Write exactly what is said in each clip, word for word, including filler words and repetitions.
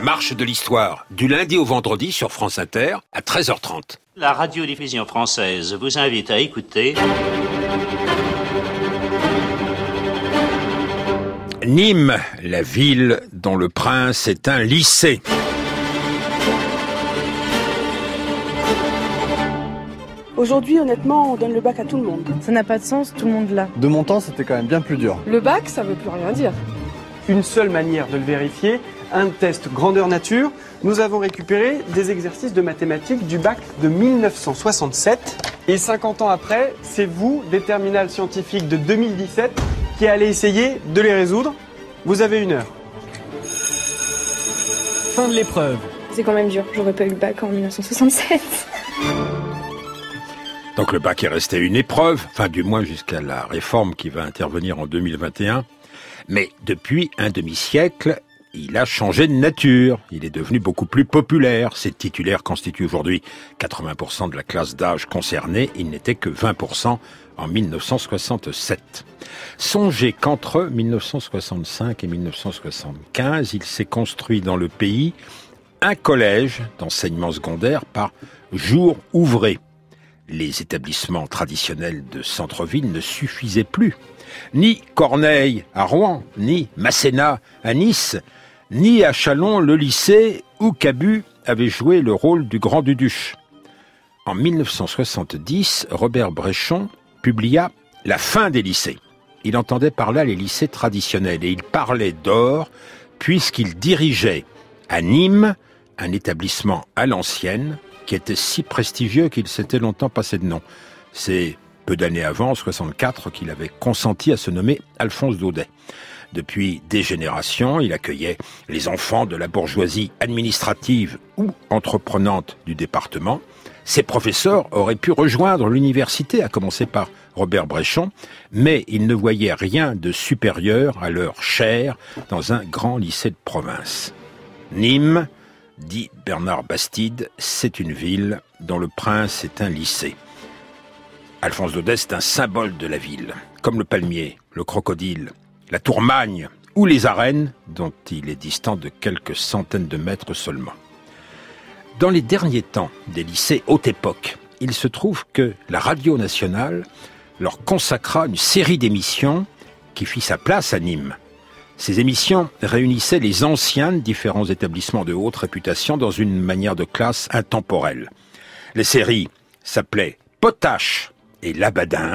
marche de l'histoire, du lundi au vendredi sur France Inter à treize heures trente. La radiodiffusion française vous invite à écouter... Nîmes, la ville dont le prince est un lycée. Aujourd'hui, honnêtement, on donne le bac à tout le monde. Ça n'a pas de sens, tout le monde l'a. De mon temps, c'était quand même bien plus dur. Le bac, ça veut plus rien dire. Une seule manière de le vérifier, un test grandeur nature. Nous avons récupéré des exercices de mathématiques du bac de mille neuf cent soixante-sept. Et cinquante ans après, c'est vous, des terminales scientifiques de deux mille dix-sept, qui allez essayer de les résoudre. Vous avez une heure. Fin de l'épreuve. C'est quand même dur, j'aurais pas eu le bac en mille neuf cent soixante-sept. Donc le bac est resté une épreuve, enfin du moins jusqu'à la réforme qui va intervenir en deux mille vingt et un. Mais depuis un demi-siècle, il a changé de nature. Il est devenu beaucoup plus populaire. Ses titulaires constituent aujourd'hui quatre-vingts pour cent de la classe d'âge concernée. Il n'était que vingt pour cent en mille neuf cent soixante-sept. Songez qu'entre mille neuf cent soixante-cinq et mille neuf cent soixante-quinze, il s'est construit dans le pays un collège d'enseignement secondaire par jour ouvré. Les établissements traditionnels de centre-ville ne suffisaient plus. Ni Corneille à Rouen, ni Masséna à Nice, ni à Châlons le lycée où Cabu avait joué le rôle du grand Duduche. En mille neuf cent soixante-dix, Robert Bréchon publia « La fin des lycées ». Il entendait par là les lycées traditionnels et il parlait d'or puisqu'il dirigeait à Nîmes un établissement à l'ancienne qui était si prestigieux qu'il s'était longtemps passé de nom. C'est peu d'années avant, en soixante-quatre, qu'il avait consenti à se nommer Alphonse Daudet. Depuis des générations, il accueillait les enfants de la bourgeoisie administrative ou entreprenante du département. Ses professeurs auraient pu rejoindre l'université, à commencer par Robert Bréchon, mais ils ne voyaient rien de supérieur à leur chaire dans un grand lycée de province. Nîmes, dit Bernard Bastide, c'est une ville dont le prince est un lycée. Alphonse Daudet, c'est un symbole de la ville, comme le palmier, le crocodile, la tourmagne ou les arènes, dont il est distant de quelques centaines de mètres seulement. Dans les derniers temps des lycées haute époque, il se trouve que la radio nationale leur consacra une série d'émissions qui fit sa place à Nîmes. Ces émissions réunissaient les anciens de différents établissements de haute réputation dans une manière de classe intemporelle. Les séries s'appelaient Potache et Labadins.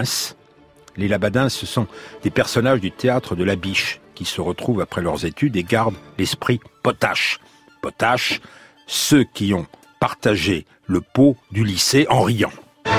Les Labadins, ce sont des personnages du théâtre de la Biche qui se retrouvent après leurs études et gardent l'esprit potache. Potache, ceux qui ont partagé le pot du lycée en riant.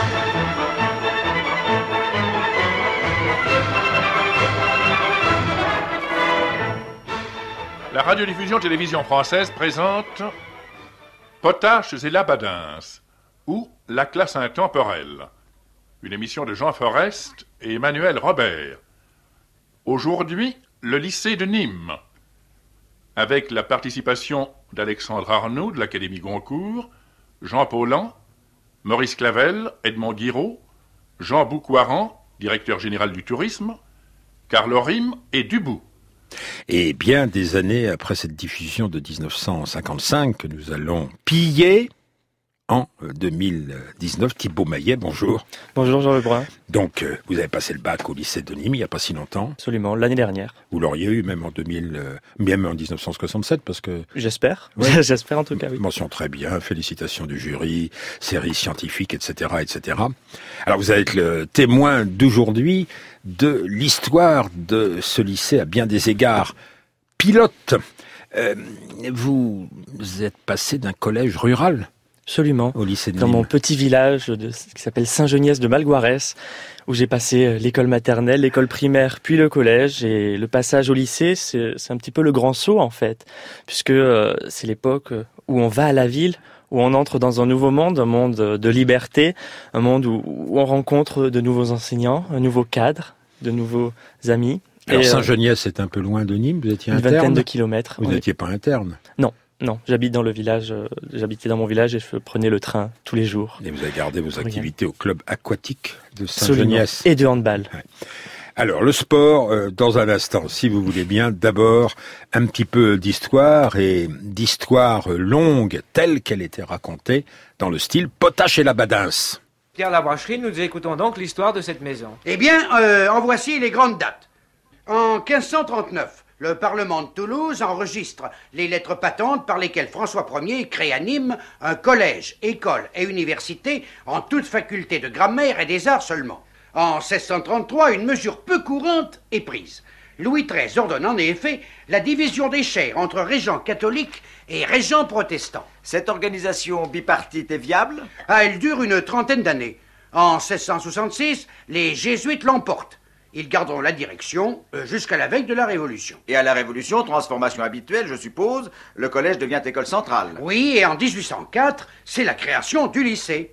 La radiodiffusion télévision française présente Potaches et Labadins ou La classe intemporelle. Une émission de Jean Forest et Emmanuel Robert. Aujourd'hui, le lycée de Nîmes. Avec la participation d'Alexandre Arnaud de l'Académie Goncourt, Jean Paulhan, Maurice Clavel, Edmond Guiraud, Jean Boucoiran, directeur général du tourisme, Carl Orim et Dubout. Et bien des années après cette diffusion de dix-neuf cent cinquante-cinq que nous allons piller en deux mille dix-neuf, Thibaut Maillet, bonjour. Bonjour Jean Lebrun. Donc, euh, vous avez passé le bac au lycée de Nîmes il n'y a pas si longtemps. Absolument, l'année dernière. Vous l'auriez eu même en deux mille, euh, même en dix-neuf cent soixante-sept, parce que... J'espère, ouais. J'espère en tout cas, oui. Mention très bien, félicitations du jury, série scientifique, et cetera, et cetera. Alors, vous allez être le témoin d'aujourd'hui de l'histoire de ce lycée à bien des égards. Pilote, euh, vous êtes passé d'un collège rural. Absolument. Au lycée de Dans Nîmes. mon petit village de, qui s'appelle Saint-Geniès de Malgoirès, où j'ai passé l'école maternelle, l'école primaire, puis le collège. Et le passage au lycée, c'est, c'est un petit peu le grand saut, en fait, puisque euh, c'est l'époque où on va à la ville, où on entre dans un nouveau monde, un monde de liberté, un monde où, où on rencontre de nouveaux enseignants, un nouveau cadre, de nouveaux amis. Alors et, Saint-Geniès, c'est un peu loin de Nîmes, vous étiez une interne. Une vingtaine de kilomètres. Vous oui. n'étiez pas interne. Non. Non, j'habite dans le village, euh, j'habitais dans mon village et je prenais le train tous les jours. Et vous avez gardé vos activités au club aquatique de Saint-Geniès. Saint-Geniès. Et de handball. Ouais. Alors, le sport, euh, dans un instant, si vous voulez bien. D'abord, un petit peu d'histoire, et d'histoire longue, telle qu'elle était racontée, dans le style Potache et la Badince. Pierre Labrocherie, nous écoutons donc l'histoire de cette maison. Eh bien, euh, en voici les grandes dates. En quinze cent trente-neuf, le Parlement de Toulouse enregistre les lettres patentes par lesquelles François Ier crée à Nîmes un collège, école et université en toute faculté de grammaire et des arts seulement. En seize cent trente-trois, une mesure peu courante est prise. Louis treize ordonne en effet la division des chaires entre régents catholiques et régents protestants. Cette organisation bipartite est viable ? Ah, elle dure une trentaine d'années. En seize cent soixante-six, les jésuites l'emportent. Ils garderont la direction euh, jusqu'à la veille de la Révolution. Et à la Révolution, transformation habituelle, je suppose, le collège devient école centrale. Oui, et en dix-huit cent quatre, c'est la création du lycée.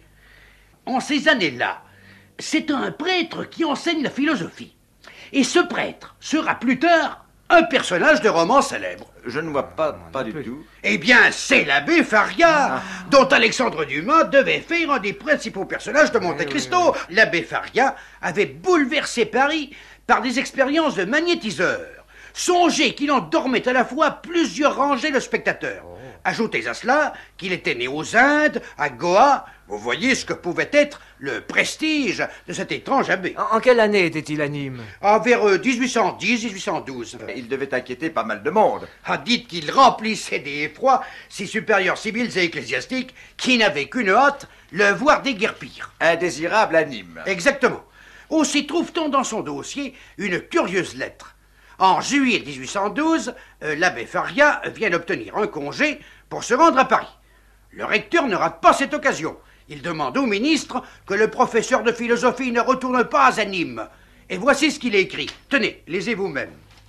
En ces années-là, c'est un prêtre qui enseigne la philosophie. Et ce prêtre sera plus tard un personnage de roman célèbre. Je ne vois pas, pas du tout. Eh bien, c'est l'abbé Faria, ah. dont Alexandre Dumas devait faire un des principaux personnages de Monte Cristo. Oui, oui, oui. L'abbé Faria avait bouleversé Paris par des expériences de magnétiseur. Songez qu'il en dormait à la fois plusieurs rangées de spectateurs. Oh. Ajoutez à cela qu'il était né aux Indes, à Goa. Vous voyez ce que pouvait être le prestige de cet étrange abbé. En, en quelle année était-il à Nîmes ? Ah, vers euh, dix-huit cent dix, dix-huit cent douze. Il devait inquiéter pas mal de monde. Ah, dites qu'il remplissait des effrois ses supérieurs civils et ecclésiastiques qui n'avaient qu'une hâte, le voir déguerpir. Indésirable à Nîmes. Exactement. Aussi trouve-t-on dans son dossier une curieuse lettre. En juillet dix-huit cent douze, euh, l'abbé Faria vient d'obtenir un congé pour se rendre à Paris. Le recteur ne rate pas cette occasion. Il demande au ministre que le professeur de philosophie ne retourne pas à Nîmes. Et voici ce qu'il a écrit. Tenez, lisez vous-même.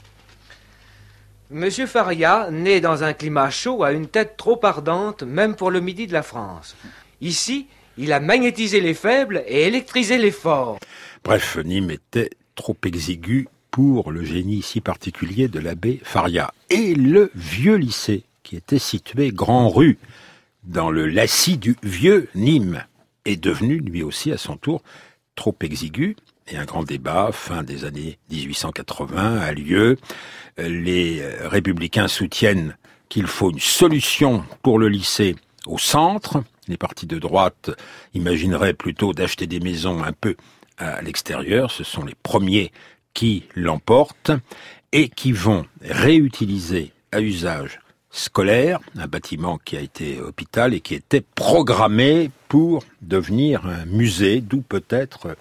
Monsieur Faria, né dans un climat chaud, a une tête trop ardente, même pour le midi de la France. Ici, il a magnétisé les faibles et électrisé les forts. Bref, Nîmes était trop exigu pour le génie si particulier de l'abbé Faria. Et le vieux lycée, qui était situé Grand Rue, dans le lacis du vieux Nîmes, est devenu lui aussi à son tour trop exigu, et un grand débat, fin des années dix-huit cent quatre-vingts, a lieu. Les républicains soutiennent qu'il faut une solution pour le lycée au centre. Les partis de droite imagineraient plutôt d'acheter des maisons un peu à l'extérieur. Ce sont les premiers qui l'emportent et qui vont réutiliser à usage scolaire, un bâtiment qui a été hôpital et qui était programmé pour devenir un musée, d'où peut-être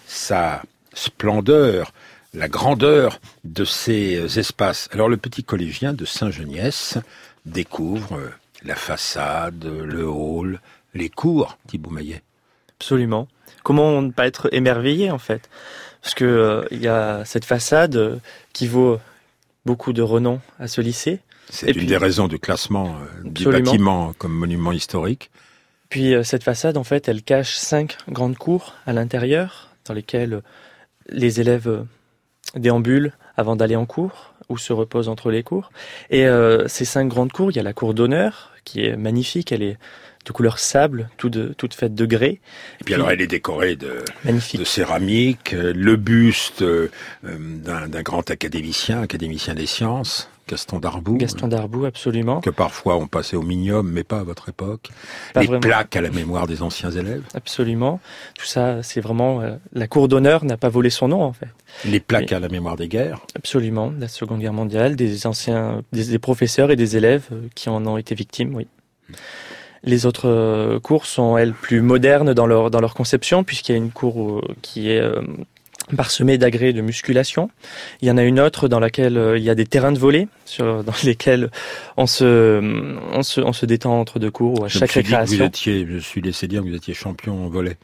sa splendeur, la grandeur de ces espaces. Alors le petit collégien de Saint-Geniès découvre la façade, le hall, les cours, Thibaut Maillet. Absolument. Comment ne pas être émerveillé en fait ? Parce que euh, il y a cette façade euh, qui vaut beaucoup de renom à ce lycée. C'est et une puis, des raisons du classement euh, du bâtiment comme monument historique. Puis euh, cette façade, en fait, elle cache cinq grandes cours à l'intérieur, dans lesquelles euh, les élèves euh, déambulent avant d'aller en cours, ou se reposent entre les cours. Et euh, ces cinq grandes cours, il y a la cour d'honneur, qui est magnifique, elle est de couleur sable, tout de, toute faite de grès. Et puis, puis alors elle est décorée de, de céramique, le buste euh, d'un, d'un grand académicien, académicien des sciences, Gaston Darboux. Gaston Darboux, absolument. Que parfois on passait au minium, mais pas à votre époque. Pas Les vraiment. Plaques à la mémoire des anciens élèves. Absolument. Tout ça, c'est vraiment... Euh, la cour d'honneur n'a pas volé son nom, en fait. Les plaques mais, à la mémoire des guerres. Absolument. La Seconde Guerre mondiale, des anciens... des, des professeurs et des élèves euh, qui en ont été victimes, oui. Mmh. Les autres euh, cours sont, elles, plus modernes dans leur, dans leur conception, puisqu'il y a une cour euh, qui est... Euh, parsemé d'agrès de musculation. Il y en a une autre dans laquelle euh, il y a des terrains de volley, sur, dans lesquels on se, on se, on se détend entre deux cours ou à je chaque récréation. Vous étiez, je suis laissé dire que vous étiez champion en volley.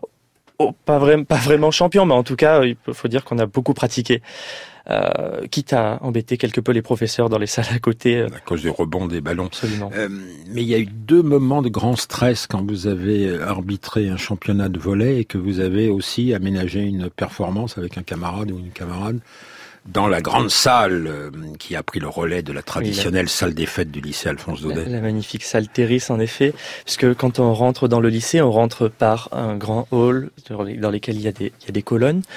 Oh, pas, vrai, pas vraiment champion, mais en tout cas, il faut dire qu'on a beaucoup pratiqué. Euh, quitte à embêter quelque peu les professeurs dans les salles à côté. Euh. À cause du rebond des ballons. Absolument. Euh, mais il y a eu deux moments de grand stress quand vous avez arbitré un championnat de volley et que vous avez aussi aménagé une performance avec un camarade ou une camarade dans la grande salle euh, qui a pris le relais de la traditionnelle oui, la... salle des fêtes du lycée Alphonse Daudet. La, la magnifique salle Terris, en effet, puisque quand on rentre dans le lycée, on rentre par un grand hall dans lequel il y a des, il y a des colonnes.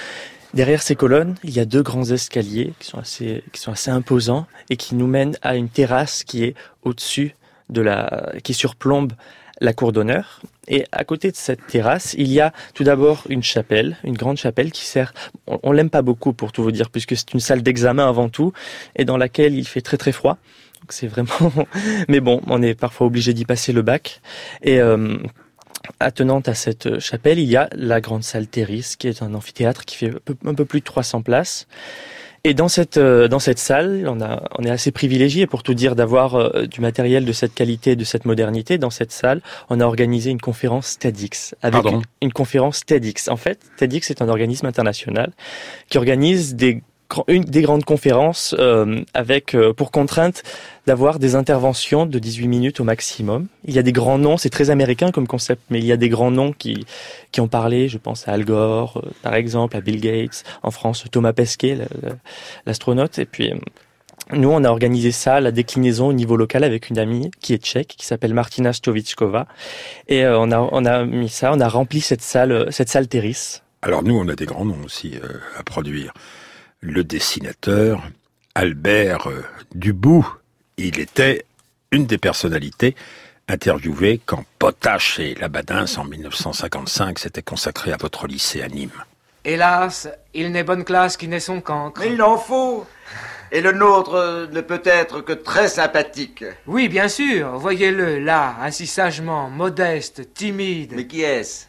Derrière ces colonnes, il y a deux grands escaliers qui sont assez, qui sont assez imposants et qui nous mènent à une terrasse qui est au-dessus de la, qui surplombe la cour d'honneur. Et à côté de cette terrasse, il y a tout d'abord une chapelle, une grande chapelle qui sert, on, on l'aime pas beaucoup pour tout vous dire, puisque c'est une salle d'examen avant tout, et dans laquelle il fait très très froid. Donc c'est vraiment, mais bon, on est parfois obligé d'y passer le bac. Et, euh, attenante à cette chapelle, il y a la grande salle Théris, qui est un amphithéâtre qui fait un peu, un peu plus de trois cents places. Et dans cette euh, dans cette salle, on a on est assez privilégié pour tout dire d'avoir euh, du matériel de cette qualité, de cette modernité. Dans cette salle, on a organisé une conférence TEDx avec une, une conférence TEDx. En fait, TEDx est un organisme international qui organise des une des grandes conférences euh, avec euh, pour contrainte d'avoir des interventions de dix-huit minutes au maximum. Il y a des grands noms, c'est très américain comme concept, mais il y a des grands noms qui qui ont parlé. Je pense à Al Gore, euh, par exemple, à Bill Gates. En France, Thomas Pesquet, l'astronaute. Et puis, euh, nous, on a organisé ça, la déclinaison au niveau local avec une amie qui est tchèque, qui s'appelle Martina Stovičková. Et euh, on a on a mis ça, on a rempli cette salle, cette salle Théris. Alors nous, on a des grands noms aussi euh, à produire. Le dessinateur Albert euh, Dubout, il était une des personnalités interviewées quand Potache et Labadins, en mille neuf cent cinquante-cinq, s'étaient consacrés à votre lycée à Nîmes. Hélas, il n'est bonne classe qui n'est son cancre. Mais il en faut. Et le nôtre ne peut être que très sympathique. Oui, bien sûr. Voyez-le, là, ainsi sagement, modeste, timide. Mais qui est-ce?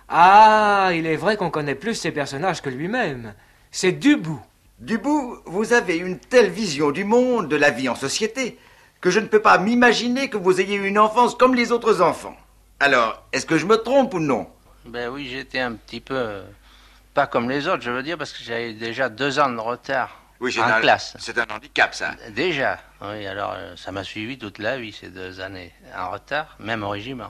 Ah, il est vrai qu'on connaît plus ses personnages que lui-même. C'est Dubout. Dubout, vous avez une telle vision du monde, de la vie en société, que je ne peux pas m'imaginer que vous ayez eu une enfance comme les autres enfants. Alors, est-ce que je me trompe ou non? Ben oui, j'étais un petit peu... euh, pas comme les autres, je veux dire, parce que j'avais déjà deux ans de retard oui, en un, classe. C'est un handicap, ça. Déjà, oui, alors euh, ça m'a suivi toute la vie, ces deux années en retard, même au régiment.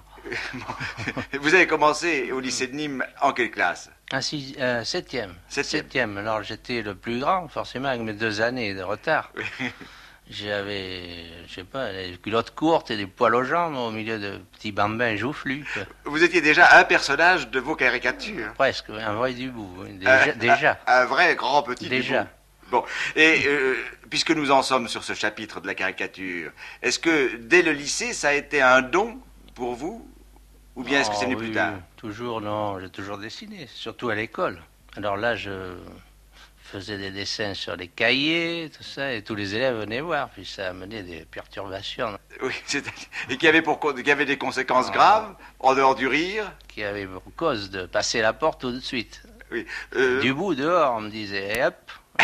Vous avez commencé au lycée de Nîmes en quelle classe? Un six, euh, septième. septième. Septième. Alors j'étais le plus grand, forcément, avec mes deux années de retard. J'avais, je sais pas, des culottes courtes et des poils aux jambes au milieu de petits bambins joufflus. Vous étiez déjà un personnage de vos caricatures. Presque, un vrai Dubout. Oui, déjà. Un, déjà. Un, un vrai grand petit déjà. Dubout. Bon, et euh, puisque nous en sommes sur ce chapitre de la caricature, est-ce que dès le lycée, ça a été un don pour vous? Ou bien est-ce que c'est venu oh, oui, plus tard? Toujours, non, j'ai toujours dessiné, surtout à l'école. Alors là, je faisais des dessins sur les cahiers, tout ça, et tous les élèves venaient voir, puis ça amenait des perturbations. Oui, et qui avait, pour, qui avait des conséquences oh. graves, en dehors du rire? Qui avait pour cause de passer la porte tout de suite. Oui. Euh... Dubout dehors, on me disait, et hop,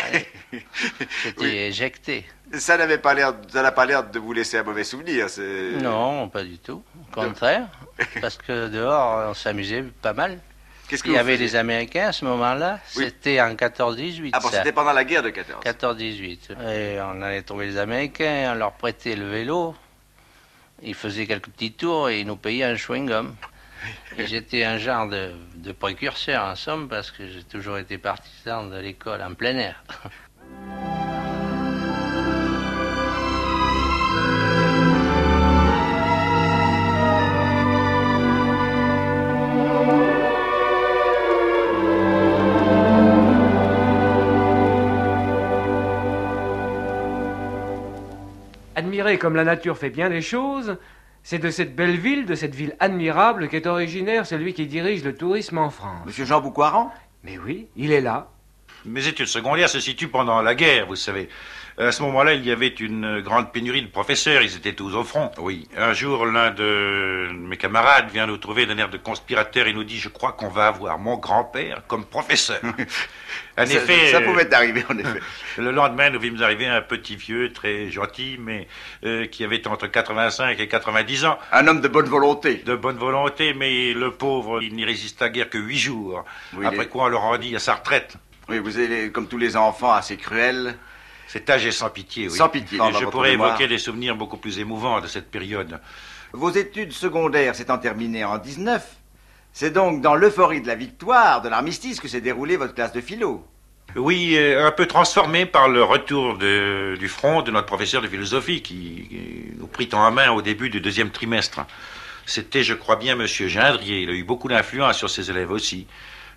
j'étais oui. éjecté. Ça n'avait pas l'air, ça n'a pas l'air de vous laisser un mauvais souvenir. C'est... Non, pas du tout. Au contraire, parce que dehors, on s'amusait pas mal. Qu'est-ce que Il y avait faisiez? les Américains à ce moment-là. Oui. C'était en quatorze dix-huit. Ah bon, ça. C'était pendant la guerre de quatorze. quatorze dix-huit. Et on allait trouver les Américains, on leur prêtait le vélo. Ils faisaient quelques petits tours et ils nous payaient un chewing-gum. Et j'étais un genre de, de précurseur, en somme, parce que j'ai toujours été partisan de l'école en plein air. Admirer comme la nature fait bien les choses, c'est de cette belle ville, de cette ville admirable qu'est originaire celui qui dirige le tourisme en France. Monsieur Jean Boucoiran? Mais oui, il est là. Mes études secondaires se situent pendant la guerre, vous savez. À ce moment-là, il y avait une grande pénurie de professeurs, ils étaient tous au front. Oui. Un jour, l'un de mes camarades vient nous trouver d'un air de conspirateur et nous dit « Je crois qu'on va avoir mon grand-père comme professeur. » En ça, effet... Ça pouvait arriver, en effet. Le lendemain, nous vîmes arriver un petit vieux, très gentil, mais euh, qui avait entre quatre-vingt-cinq et quatre-vingt-dix ans. Un homme de bonne volonté. De bonne volonté, mais le pauvre, il n'y résista guère que huit jours. Oui, Après les... quoi, on le rendit à sa retraite. Oui, vous êtes, comme tous les enfants, assez cruels. Cet âge est sans pitié, oui. Sans pitié. Et je pourrais mémoire. évoquer des souvenirs beaucoup plus émouvants de cette période. Vos études secondaires s'étant terminées en dix-neuf, c'est donc dans l'euphorie de la victoire, de l'armistice, que s'est déroulée votre classe de philo. Oui, un peu transformé par le retour de, du front de notre professeur de philosophie qui, qui nous prit en main au début du deuxième trimestre. C'était, je crois bien, Monsieur Gindrier. Il a eu beaucoup d'influence sur ses élèves aussi.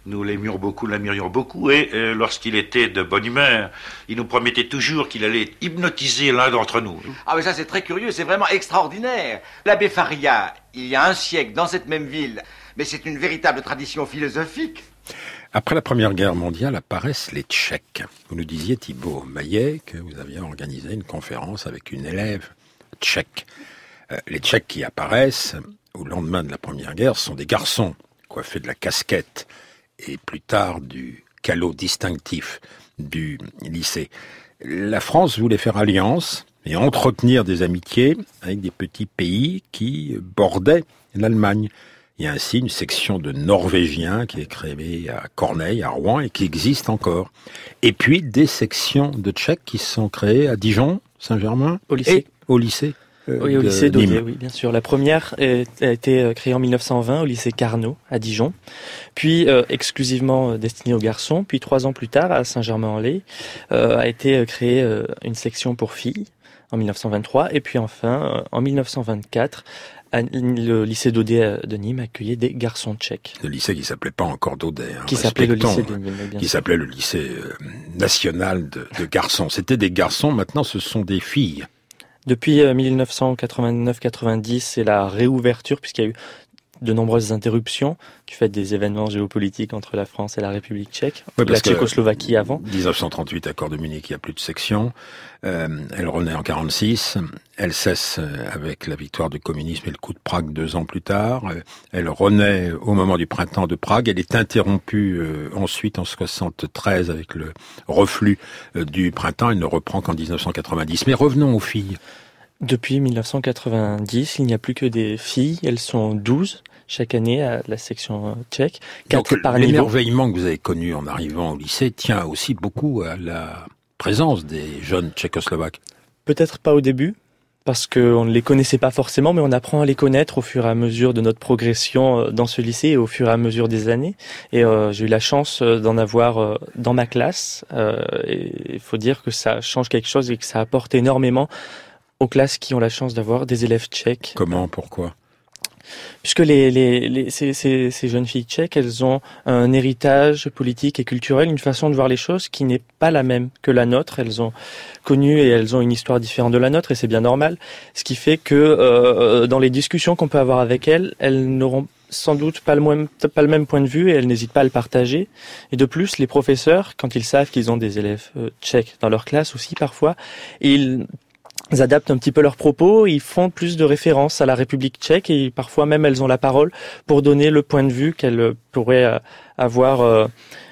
Nous l'aimions beaucoup, l'aimerions beaucoup, et euh, lorsqu'il était de bonne humeur, il nous promettait toujours qu'il allait hypnotiser l'un d'entre nous. Ah mais ça c'est très curieux, c'est vraiment extraordinaire. L'abbé Faria, il y a un siècle, dans cette même ville, mais c'est une véritable tradition philosophique. Après la Première Guerre mondiale apparaissent les Tchèques. Vous nous disiez, Thibaut Maillet, que vous aviez organisé une conférence avec une élève tchèque. Euh, les Tchèques qui apparaissent au lendemain de la Première Guerre sont des garçons coiffés de la casquette et plus tard du calot distinctif du lycée. La France voulait faire alliance et entretenir des amitiés avec des petits pays qui bordaient l'Allemagne. Il y a ainsi une section de Norvégiens qui est créée à Corneille, à Rouen, et qui existe encore. Et puis des sections de Tchèques qui sont créées à Dijon, Saint-Germain, au lycée. Et au lycée. Euh, oui, au lycée d'Audet, Nîmes. oui, bien sûr. La première est, a été créée en mille neuf cent vingt au lycée Carnot, à Dijon, puis euh, exclusivement destinée aux garçons. Puis trois ans plus tard, à Saint-Germain-en-Laye, euh, a été créée euh, une section pour filles en mille neuf cent vingt-trois. Et puis enfin, euh, en mille neuf cent vingt-quatre, le lycée d'Audet de Nîmes accueillait des garçons tchèques. Le lycée qui s'appelait pas encore d'Audet. Hein, qui s'appelait le lycée de Nîmes, bien Qui sûr. s'appelait le lycée euh, national de, de garçons. C'était des garçons, maintenant ce sont des filles. Depuis mille neuf cent quatre-vingt-neuf quatre-vingt-dix, c'est la réouverture, puisqu'il y a eu de nombreuses interruptions du fait des événements géopolitiques entre la France et la République tchèque, Oui, la Tchécoslovaquie avant. dix-neuf cent trente-huit, accord de Munich, il n'y a plus de section. Euh, elle renaît en quarante-six. Elle cesse avec la victoire du communisme et le coup de Prague deux ans plus tard. Elle renaît au moment du printemps de Prague. Elle est interrompue euh, ensuite en soixante-treize avec le reflux euh, du printemps. Elle ne reprend qu'en dix-neuf cent quatre-vingt-dix. Mais revenons aux filles. Depuis mille neuf cent quatre-vingt-dix, il n'y a plus que des filles. Elles sont douze chaque année à la section tchèque. quatre Donc, par niveau. L'émerveillement que vous avez connu en arrivant au lycée tient aussi beaucoup à la présence des jeunes tchécoslovaques. Peut-être pas au début, parce qu'on ne les connaissait pas forcément, mais on apprend à les connaître au fur et à mesure de notre progression dans ce lycée et au fur et à mesure des années. Et euh, j'ai eu la chance d'en avoir euh, dans ma classe. Euh, et il faut dire que ça change quelque chose et que ça apporte énormément aux classes qui ont la chance d'avoir des élèves tchèques. Comment, pourquoi ? Puisque les, les, les, ces, ces, ces jeunes filles tchèques, elles ont un héritage politique et culturel, une façon de voir les choses qui n'est pas la même que la nôtre. Elles ont connu et elles ont une histoire différente de la nôtre, et c'est bien normal. Ce qui fait que euh, dans les discussions qu'on peut avoir avec elles, elles n'auront sans doute pas le, même, pas le même point de vue et elles n'hésitent pas à le partager. Et de plus, les professeurs, quand ils savent qu'ils ont des élèves euh, tchèques dans leur classe aussi parfois, ils... Ils adaptent un petit peu leurs propos, ils font plus de références à la République tchèque et parfois même elles ont la parole pour donner le point de vue qu'elles pourraient avoir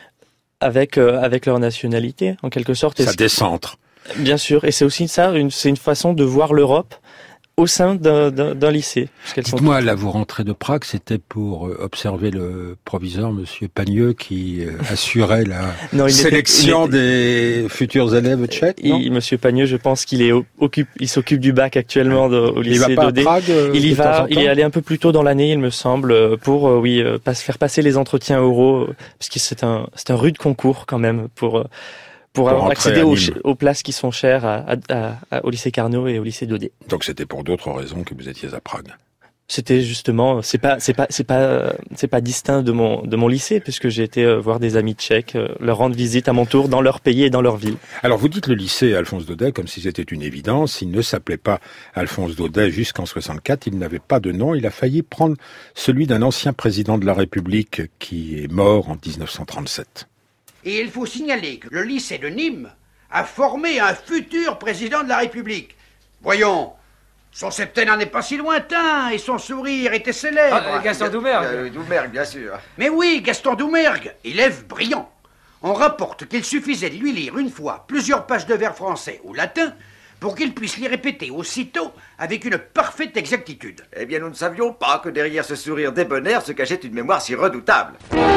avec avec leur nationalité, en quelque sorte. Ça décentre. Bien sûr, et c'est aussi ça, une, c'est une façon de voir l'Europe au sein d'un, d'un, d'un lycée. Dites-moi, là, vous rentrez de Prague, c'était pour observer le proviseur, Monsieur Pagneux, qui assurait la non, il sélection était, il était, des futurs élèves tchèques, non il, Monsieur Pagneux, je pense qu'il est occupe, il s'occupe du bac actuellement de, au lycée d'Audet. Il va pas à Prague, euh, il y va, il est allé un peu plus tôt dans l'année, il me semble, pour, euh, oui, euh, pas, faire passer les entretiens oraux, euh, parce que c'est un, c'est un rude concours quand même pour... Euh, Pour, pour accéder aux, aux places qui sont chères à, à, à, au lycée Carnot et au lycée d'Audet. Donc c'était pour d'autres raisons que vous étiez à Prague. C'était justement, c'est pas, c'est pas, c'est pas, c'est pas distinct de mon, de mon lycée, puisque j'ai été voir des amis tchèques, leur rendre visite à mon tour dans leur pays et dans leur ville. Alors vous dites le lycée Alphonse Daudet comme si c'était une évidence. Il ne s'appelait pas Alphonse Daudet jusqu'en soixante-quatre. Il n'avait pas de nom. Il a failli prendre celui d'un ancien président de la République qui est mort en dix-neuf cent trente-sept. Et il faut signaler que le lycée de Nîmes a formé un futur président de la République. Voyons, son septennat n'est pas si lointain et son sourire était célèbre. Ah, Gaston Doumergue. Euh, Doumergue, bien sûr. Mais oui, Gaston Doumergue, élève brillant. On rapporte qu'il suffisait de lui lire une fois plusieurs pages de vers français ou latin pour qu'il puisse les répéter aussitôt avec une parfaite exactitude. Eh bien, nous ne savions pas que derrière ce sourire débonnaire se cachait une mémoire si redoutable.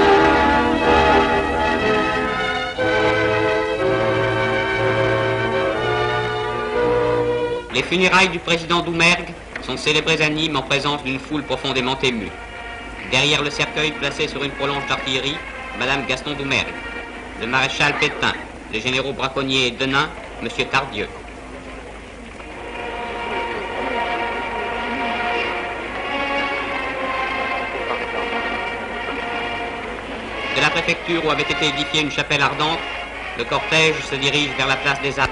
Les funérailles du président Doumergue sont célébrées à Nîmes en présence d'une foule profondément émue. Derrière le cercueil placé sur une prolonge d'artillerie, Madame Gaston Doumergue, le maréchal Pétain, les généraux Braconnier et Denain, Monsieur Tardieu. De la préfecture où avait été édifiée une chapelle ardente, le cortège se dirige vers la place des Arts.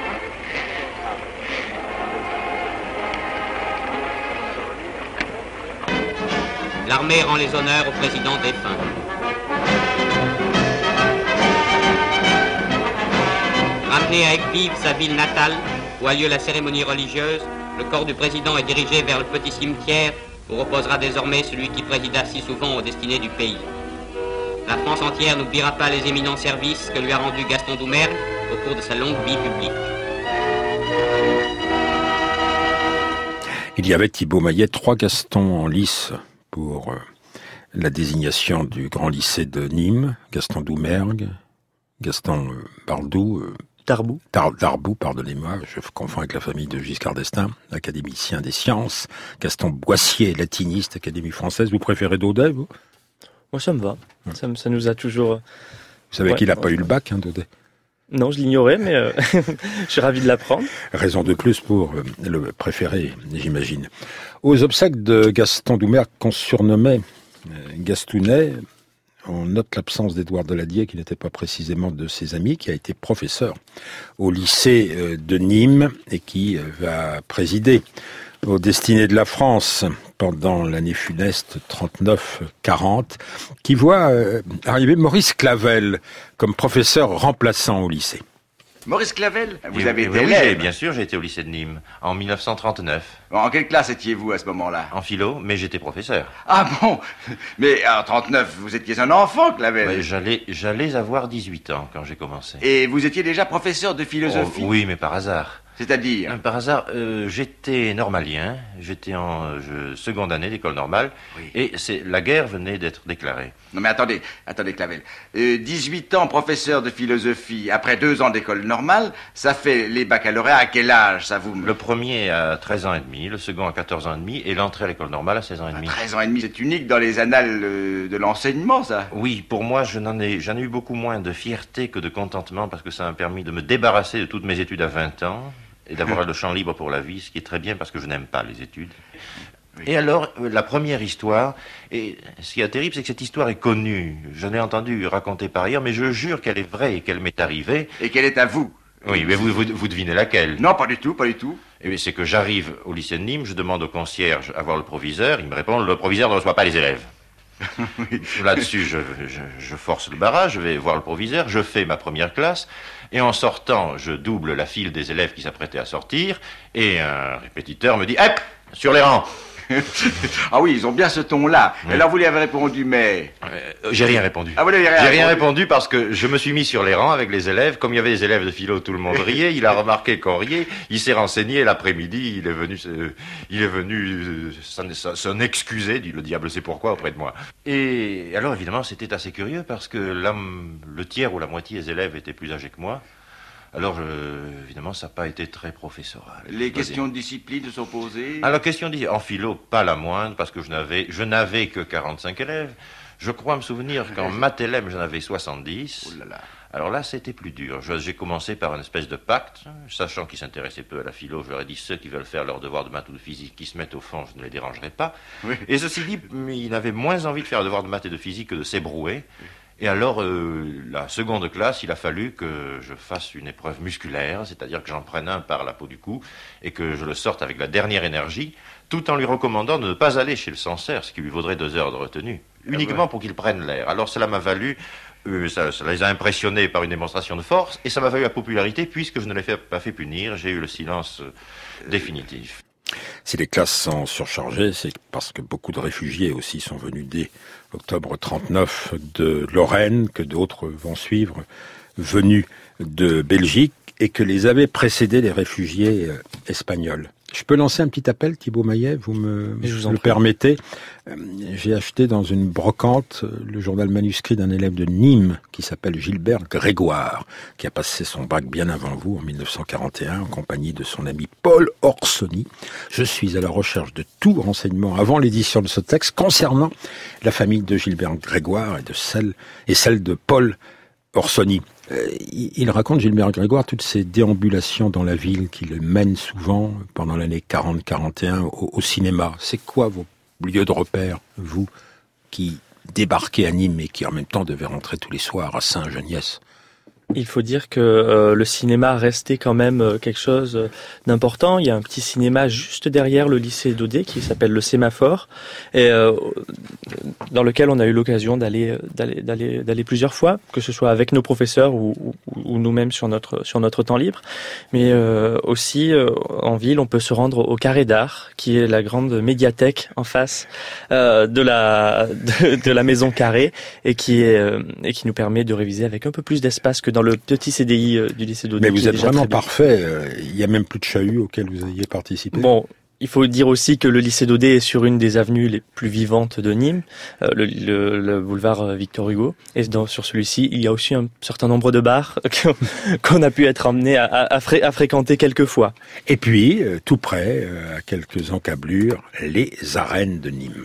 L'armée rend les honneurs au président défunt. Ramené à Aigues-Vives, sa ville natale, où a lieu la cérémonie religieuse, le corps du président est dirigé vers le petit cimetière où reposera désormais celui qui présida si souvent aux destinées du pays. La France entière n'oubliera pas les éminents services que lui a rendus Gaston Doumergue au cours de sa longue vie publique. Il y avait, Thibaut Maillet, trois Gastons en lice pour la désignation du grand lycée de Nîmes. Gaston Doumergue, Gaston Bardou, Darboux. Dar- Darboux, pardonnez-moi, je confonds avec la famille de Giscard d'Estaing, académicien des sciences. Gaston Boissier, latiniste, Académie française. Vous préférez Daudet, vous? Moi, ça me va. Hum. Ça, ça nous a toujours... Vous savez ouais, qu'il n'a pas eu le bac, hein, Daudet? Non, je l'ignorais, mais euh, je suis ravi de l'apprendre. Raison de plus pour euh, le préférer, j'imagine. Aux obsèques de Gaston Doumergue, qu'on surnommait euh, Gastounet, on note l'absence d'Édouard Daladier, qui n'était pas précisément de ses amis, qui a été professeur au lycée euh, de Nîmes et qui euh, va présider aux destinées de la France pendant l'année funeste trente-neuf quarante, qui voit euh, arriver Maurice Clavel comme professeur remplaçant au lycée. Maurice Clavel, vous et, avez été oui, élève. bien sûr, j'ai été au lycée de Nîmes en mille neuf cent trente-neuf. Bon, en quelle classe étiez-vous à ce moment-là? En philo, mais j'étais professeur. Ah bon? Mais en trente-neuf, vous étiez un enfant, Clavel. Ouais, j'allais, j'allais avoir dix-huit ans quand j'ai commencé. Et vous étiez déjà professeur de philosophie? Oh, oui, mais par hasard. C'est-à-dire? Par hasard, euh, j'étais normalien, j'étais en euh, seconde année d'école normale, oui. Et c'est, la guerre venait d'être déclarée. Non mais attendez, attendez Clavel. Euh, dix-huit ans professeur de philosophie, après deux ans d'école normale, ça fait les baccalauréats à quel âge, ça vous? Le premier à treize ans et demi, le second à quatorze ans et demi, et l'entrée à l'école normale à seize ans et demi. À treize ans et demi, c'est unique dans les annales euh, de l'enseignement, ça? Oui, pour moi, je n'en ai, j'en ai eu beaucoup moins de fierté que de contentement, parce que ça m'a permis de me débarrasser de toutes mes études à vingt ans, et d'avoir le champ libre pour la vie, ce qui est très bien parce que je n'aime pas les études. Oui. Et alors, la première histoire, et ce qui est terrible, c'est que cette histoire est connue. Je l'ai entendue raconter par ailleurs, mais je jure qu'elle est vraie et qu'elle m'est arrivée. Et qu'elle est à vous. Oui, mais vous, vous, vous devinez laquelle? Non, pas du tout, pas du tout. Et c'est que j'arrive au lycée de Nîmes, je demande au concierge à voir le proviseur, il me répond, le proviseur ne reçoit pas les élèves. Oui. Là-dessus, je, je, je force le barrage, je vais voir le proviseur, je fais ma première classe, et en sortant, je double la file des élèves qui s'apprêtaient à sortir, et un répétiteur me dit « Hop, sur les rangs !» Ah oui, ils ont bien ce ton-là. Oui. Et là, vous lui avez répondu, mais... Euh, j'ai rien répondu. Ah, vous n'avez rien J'ai répondu. rien répondu parce que je me suis mis sur les rangs avec les élèves. Comme il y avait des élèves de philo, tout le monde riait. Il a remarqué qu'on riait. Il s'est renseigné. L'après-midi, il est venu, euh, il est venu euh, s'en, s'en excuser, dit le diable sait pourquoi, auprès de moi. Et alors, évidemment, c'était assez curieux parce que là, le tiers ou la moitié des élèves étaient plus âgés que moi. Alors, je, évidemment, ça n'a pas été très professoral. Les questions de discipline se sont posées? Alors, question de discipline, en philo, pas la moindre, parce que je n'avais, je n'avais que quarante-cinq élèves. Je crois me souvenir qu'en maths L M, j'en avais soixante-dix. Oh là là. Alors là, c'était plus dur. Je, j'ai commencé par une espèce de pacte, sachant qu'ils s'intéressaient peu à la philo. Je leur ai dit, ceux qui veulent faire leur devoir de maths ou de physique, qui se mettent au fond, je ne les dérangerai pas. Oui. Et ceci dit, ils avaient moins envie de faire le devoir de maths et de physique que de s'ébrouer. Oui. Et alors, euh, la seconde classe, il a fallu que je fasse une épreuve musculaire, c'est-à-dire que j'en prenne un par la peau du cou et que je le sorte avec la dernière énergie, tout en lui recommandant de ne pas aller chez le censeur, ce qui lui vaudrait deux heures de retenue, uniquement ah ouais. pour qu'il prenne l'air. Alors cela m'a valu, euh, ça, ça les a impressionnés par une démonstration de force, et ça m'a valu la popularité, puisque je ne l'ai fait, pas fait punir, j'ai eu le silence euh, définitif. Si les classes sont surchargées, c'est parce que beaucoup de réfugiés aussi sont venus dès octobre trente-neuf de Lorraine, que d'autres vont suivre, venus de Belgique, et que les avaient précédés les réfugiés euh, espagnols. Je peux lancer un petit appel, Thibaut Maillet, vous me le permettez. Euh, j'ai acheté dans une brocante le journal manuscrit d'un élève de Nîmes qui s'appelle Gilbert Grégoire, qui a passé son bac bien avant vous, en mille neuf cent quarante et un, en compagnie de son ami Paul Orsoni. Je suis à la recherche de tout renseignement avant l'édition de ce texte concernant la famille de Gilbert Grégoire et de celle, et celle de Paul Orsoni. Euh, il raconte, Gilbert Grégoire, toutes ces déambulations dans la ville qui le mènent souvent, pendant l'année quarante quarante et un, au, au cinéma. C'est quoi vos lieux de repère, vous, qui débarqué à Nîmes et qui en même temps devait rentrer tous les soirs à Saint-Geniès. Il faut dire que euh, le cinéma restait quand même euh, quelque chose euh, d'important. Il y a un petit cinéma juste derrière le lycée d'Audet qui s'appelle le Sémaphore, et euh, dans lequel on a eu l'occasion d'aller, d'aller, d'aller, d'aller plusieurs fois, que ce soit avec nos professeurs ou, ou, ou nous-mêmes sur notre sur notre temps libre. Mais euh, aussi euh, en ville, on peut se rendre au Carré d'Art, qui est la grande médiathèque en face euh, de la de, de la maison Carré, et qui est euh, et qui nous permet de réviser avec un peu plus d'espace que dans le petit C D I du lycée d'Audet. Mais vous êtes vraiment parfait. Il n'y a même plus de chahut auquel vous ayez participé. Bon, il faut dire aussi que le lycée d'Audet est sur une des avenues les plus vivantes de Nîmes, euh, le, le, le boulevard Victor Hugo. Et dans, sur celui-ci, il y a aussi un certain nombre de bars qu'on a pu être amené à, à, à, fré, à fréquenter quelques fois. Et puis, euh, tout près, euh, à quelques encablures, les arènes de Nîmes.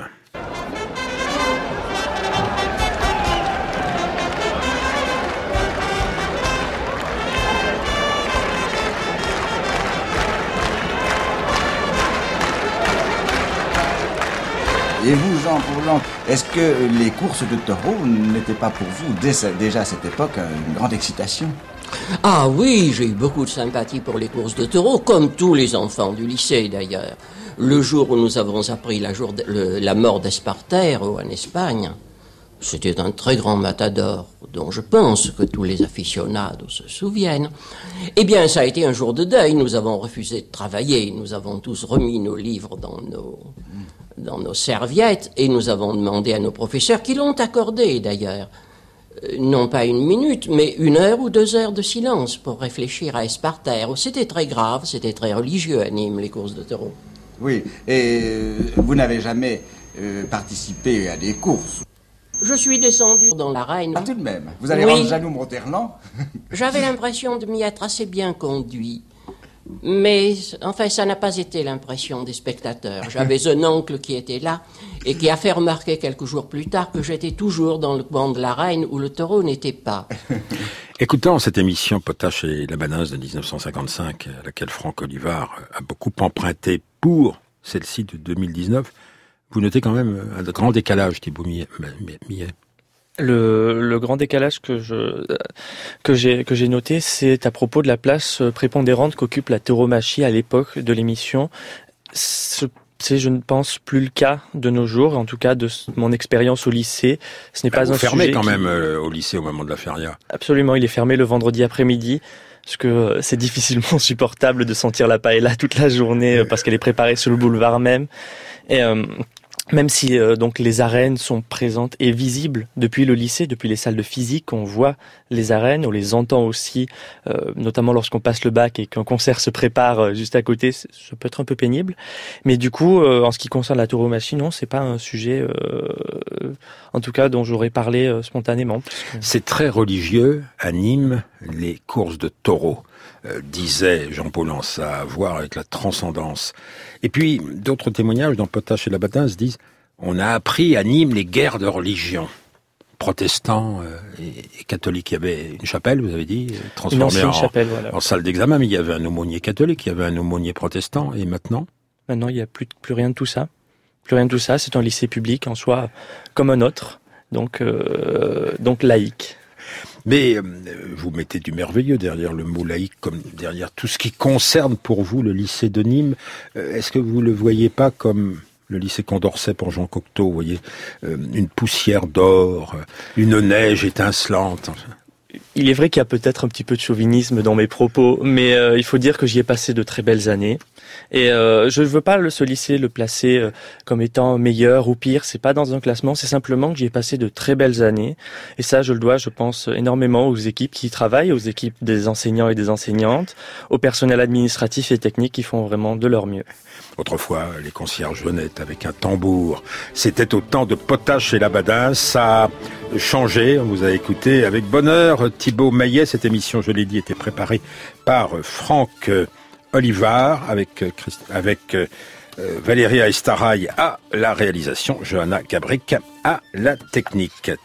Et vous, Jean Paulhan, est-ce que les courses de taureaux n'étaient pas pour vous, dès, déjà à cette époque, une grande excitation? Ah oui, j'ai eu beaucoup de sympathie pour les courses de taureaux, comme tous les enfants du lycée d'ailleurs. Le jour où nous avons appris la, jour de, le, la mort d'Espartero en Espagne, c'était un très grand matador, dont je pense que tous les aficionados se souviennent. Eh bien, ça a été un jour de deuil, nous avons refusé de travailler, nous avons tous remis nos livres dans nos... dans nos serviettes, et nous avons demandé à nos professeurs, qui l'ont accordé d'ailleurs, euh, non pas une minute, mais une heure ou deux heures de silence pour réfléchir à Espartero. C'était très grave, c'était très religieux à Nîmes, les courses de taureaux. Oui, et euh, vous n'avez jamais euh, participé à des courses? Je suis descendu dans l'arène. Ah, tout de même. Vous allez oui. rendre jaloux Monterland? J'avais l'impression de m'y être assez bien conduit. Mais, enfin, ça n'a pas été l'impression des spectateurs. J'avais un oncle qui était là et qui a fait remarquer quelques jours plus tard que j'étais toujours dans le coin de l'arène où le taureau n'était pas. Écoutant cette émission Potache et la Badince de dix-neuf cent cinquante-cinq, à laquelle Franck Olivard a beaucoup emprunté pour celle-ci de deux mille dix-neuf, vous notez quand même un grand décalage, Thibaut Millet. Le, le grand décalage que je que j'ai que j'ai noté, c'est à propos de la place prépondérante qu'occupe la tauromachie à l'époque de l'émission. Ce, c'est, je ne pense, plus le cas de nos jours. En tout cas, de mon expérience au lycée, ce n'est bah, pas vous un fermez sujet quand qui... même euh, au lycée au moment de la feria. Absolument, il est fermé le vendredi après-midi. Parce que c'est difficilement supportable de sentir la paella toute la journée parce qu'elle est préparée sur le boulevard même. Et euh, même si euh, donc les arènes sont présentes et visibles depuis le lycée, depuis les salles de physique, on voit les arènes, on les entend aussi, euh, notamment lorsqu'on passe le bac et qu'un concert se prépare juste à côté, ça peut être un peu pénible. Mais du coup, euh, en ce qui concerne la tauromachie, non, c'est pas un sujet, euh, en tout cas, dont j'aurais parlé euh, spontanément. Puisque... C'est très religieux à Nîmes, les courses de taureaux. Euh, disait Jean Paulhan, ça a à voir avec la transcendance. Et puis, d'autres témoignages dans Potache et la Badince disent « On a appris à Nîmes les guerres de religion. » Protestants euh, et, et catholiques. Il y avait une chapelle, vous avez dit, transformée en, chapelle, voilà. en salle d'examen, mais il y avait un aumônier catholique, il y avait un aumônier protestant, et maintenant Maintenant, il n'y a plus, plus rien de tout ça. Plus rien de tout ça, c'est un lycée public en soi, comme un autre, donc, euh, donc laïque. Mais euh, vous mettez du merveilleux derrière le mot laïque, comme derrière tout ce qui concerne pour vous le lycée de Nîmes. Euh, est-ce que vous ne le voyez pas comme le lycée Condorcet pour Jean Cocteau, vous voyez, euh, une poussière d'or, une neige étincelante? Il est vrai qu'il y a peut-être un petit peu de chauvinisme dans mes propos, mais euh, il faut dire que j'y ai passé de très belles années. Et euh, je ne veux pas le, ce lycée le placer euh, comme étant meilleur ou pire, c'est pas dans un classement, c'est simplement que j'y ai passé de très belles années. Et ça, je le dois, je pense, énormément aux équipes qui y travaillent, aux équipes des enseignants et des enseignantes, au personnel administratif et technique qui font vraiment de leur mieux. Autrefois, les concierges venaient avec un tambour. C'était au temps de Potache et la Badince. Ça a changé. On vous a écouté avec bonheur. Thibaut Maillet, cette émission, je l'ai dit, était préparée par Franck Olivard avec, avec euh, Valérie Estaraï à la réalisation, Johanna Gabric à la technique.